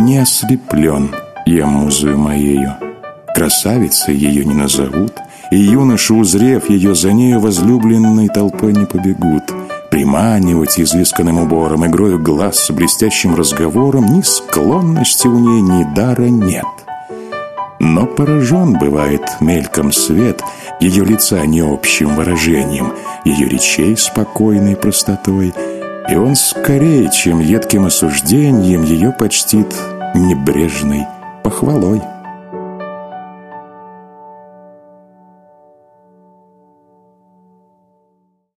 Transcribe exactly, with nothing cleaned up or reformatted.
Не ослеплен я музою моею. Красавицей ее не назовут, и юноши, узрев ее, за нею возлюбленной толпой не побегут. Приманивать изысканным убором, игрою глаз с блестящим разговором, ни склонности у ней, ни дара нет. Но поражен бывает мельком свет ее лица необщим выражением, ее речей спокойной простотой, и он скорее, чем едким осуждением, ее почтит небрежной похвалой.